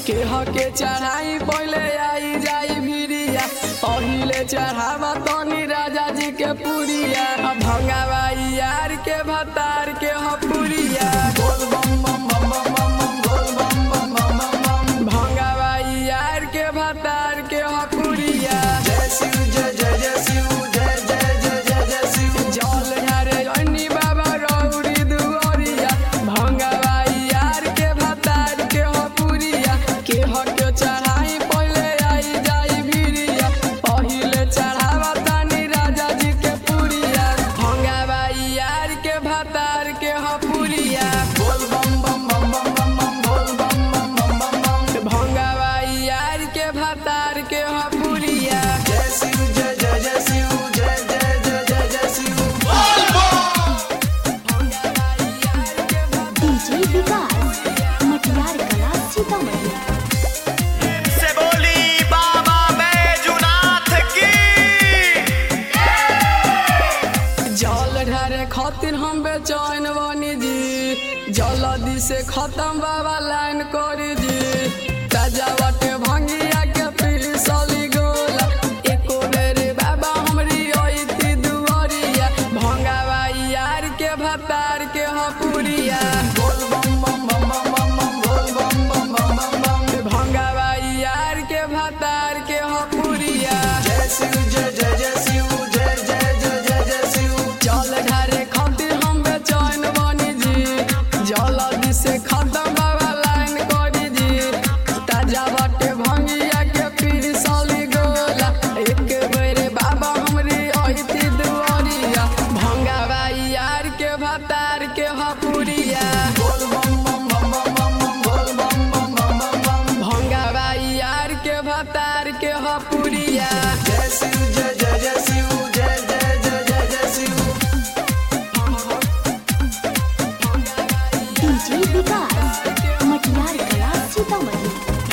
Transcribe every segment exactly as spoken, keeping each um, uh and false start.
के हके चढ़ाई पहले आई जाई भिरिया पहिले चढ़ावा तनी राजा जी के पुरिया भंगावा यार के भतार के हपुरिया बोल बम बम बम बम बम बोल बम बम बम बम भंगावा यार के भतार के हपुरिया जय शिव जय जय जय शिव जय जय जय जय जय शिव जल ढारे अन्नी बाबा रौरी दुआरिया भंगावा यार के भतार के हपुरिया के हके चढ़ाई पहले आई जाई भिरिया पहिले चढ़ावा तनी राजा जी के पुरिया भंगावा यार के भतार के हपुरिया बोल बम बम बम बम बम बम बोल बम बम बम बम बम भंगावा यार के भतार के हपुरिया जय शिव जय जय जय शिव जय जय जय जय जय शिव डीजे विकास मटियार कला सीतामढ़ी। से बोली बाबा बैजूनाथ की जल ढारे खातिर हम बेचैन बनी जी जल्दी से खत्म बाबा लाइन करी जी ताजा बाटे भंगिया के पीसली गोला एको बेर बाबा हमरी अइती दुआरिया भंगावा यार के भतार के हपुरिया बोल बम बम बम बम बम बम बोल बम बम बम बम बम भंगावा यार के भतार के हपुरिया जय शिव जय जय जय शिव जय जय जय जय जय शिव जल ढारे खातिर हम बेचैन बनी जी जल्दी से खत्म बाबा लाइन करी जी ताजा बाटे भंगिया के पीसली गोला एक बेर बाबा हमरी अइती दुआरिया भंगावा यार के भतार के हपुरिया बोल बम बम बम बम बम बम बोल बम बम बम बम बम भंगावा यार के भतार के हपुरिया जय शिव जय जय जय शिव जय जय जय जय जय शिव डीजे विकास मटियार कला सीतामढ़ी।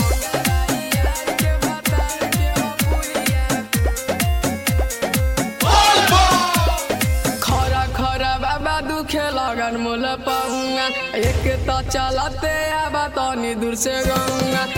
खरा खरा बाबा दुखे लगन मोल पहुँगा एक तो चलते आबा तनी दूर से गंगा